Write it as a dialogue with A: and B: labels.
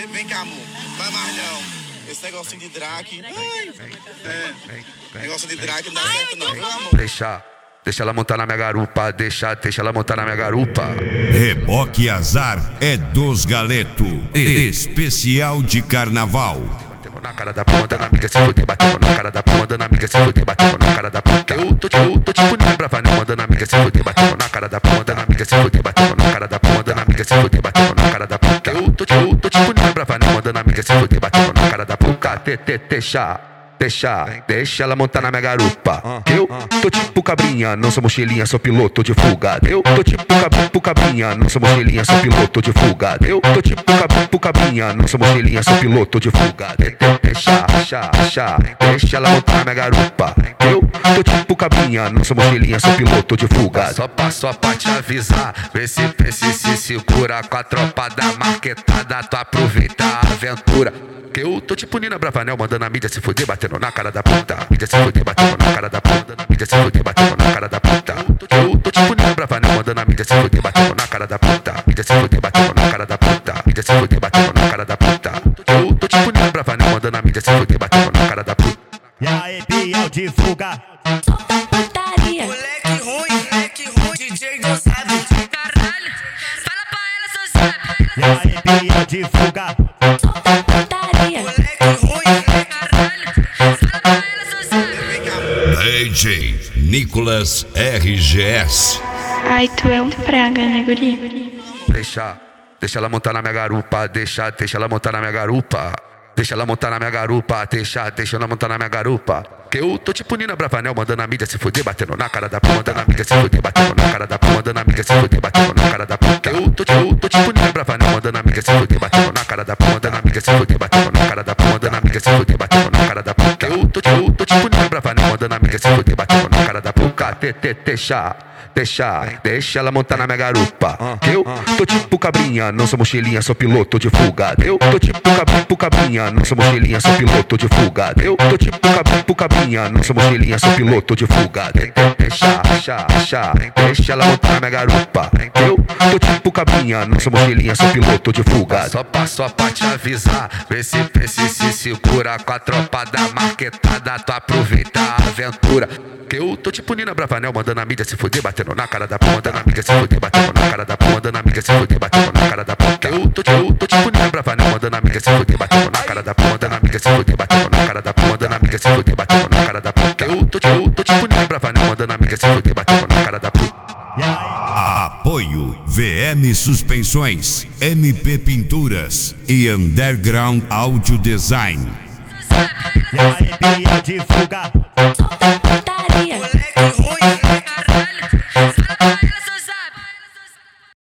A: Vem cá, amor. Vai mais não. Esse negocinho de drag. Negócio de drag não dá certo não, viu, amor?
B: Deixa ela montar na minha garupa, deixa ela montar na minha garupa.
C: Reboque Azar é dos Galeto, especial de carnaval.
B: Na cara da porra, dando amiga se fuder, bateu na cara da porra, dando amiga se fuder, bateu na cara da puta. Eu tô tipo nem pra vanel, mandando amiga se fuder, bateu na cara da porra, dando amiga se fuder, bateu na cara da porra, dando amiga se fuder, bateu na cara da puta. Eu tô tipo nem pra vanel, mandando amiga se fuder, bateu na cara da puta. Deixa ela montar na minha garupa. Eu tô tipo cabrinha, não sou mochilinha, sou piloto de fuga. Eu tô tipo cabrinha, não sou mochilinha, sou piloto de fuga. Eu tô tipo cabrinha, não sou mochilinha, sou piloto de fuga. Deixa ela montar na minha garupa. Eu tô tipo cabrinha, não sou mochilinha, sou piloto de fuga. Só pra te avisar, vê se se segura com a tropa da marquetada, tu aproveita a aventura. Que eu tô tipo Nina Bravanel, mandando a mídia se fuder, batendo na cara da puta. Mídia se fuder, batendo na cara da puta. Mídia se fuder, batendo na cara da puta. Eu tô tipo Nina Bravanel, mandando a mídia se fuder, batendo na cara da puta. Mídia se fuder, batendo na cara da puta. Mídia se fuder, batendo na cara da puta. Eu tô tipo Nina Bravanel, mandando a mídia se fuder, batendo na cara da puta.
D: E aí, Biel de fuga.
E: Solta putaria.
A: Moleque ruim, DJ não sabe.
E: Caralho, fala pra ela, seu sabe.
D: E aí, Biel de fuga.
E: Solta putaria.
A: Moleque ruim,
E: Caralho, fala pra ela, seu sabe.
A: vem cá.
C: DJ Nicolas RGS.
F: Ai, tu é um praga, né, guri?
B: Deixa ela montar na minha garupa, deixa ela montar na minha garupa. Deixa ela montar na minha garupa, deixa ela montar na minha garupa. Que eu tô tipo Nina Bravanel, mandando a mídia se fuder, batendo na cara da puta, mandando a amiga se fuder, batendo na cara da puta, mandando a amiga se fuder, batendo na cara da puta. Eu tô tipo Nina Bravanel, mandando a amiga se fuder, batendo na cara da puta, mandando a amiga se fuder, batendo na cara da puta, mandando a amiga se fuder, batendo na cara da puta. Eu tô tipo Nina Bravanel, mandando a amiga se fuder, batendo na cara da puta. Deixa ela montar na minha garupa. Eu tô tipo cabrinha, não sou mochilinha, sou piloto de fuga. Eu tô tipo cabrinha, não sou mochilinha, sou piloto de fuga. Eu tô tipo cabrinha, não sou mochilinha, sou piloto de fuga. Deixa ela montar na minha garupa. Eu tô tipo cabrinha, não sou mochilinha, sou piloto de fuga. Só pra te avisar, vê se se segura com a tropa da marquetada, tu aproveita a aventura. Que eu tô tipo Nina Bravanel, mandando a mídia se fuder, batendo na cara da puta, mandando a amiga se fuder, batendo na cara da puta, mandando a amiga se fuder, batendo na cara da puta. Eu tô tipo Nina Bravanel, mandando a amiga se fuder, batendo na cara da puta, mandando a amiga se fuder, batendo na cara da puta, mandando a amiga se fuder, batendo na cara da puta. Eu tô tipo Nina Bravanel, mandando a amiga se fuder, batendo na cara da puta.
C: Apoio VM Suspensões, MP Pinturas e Underground Audio Design.
D: E aí, Biel de fuga.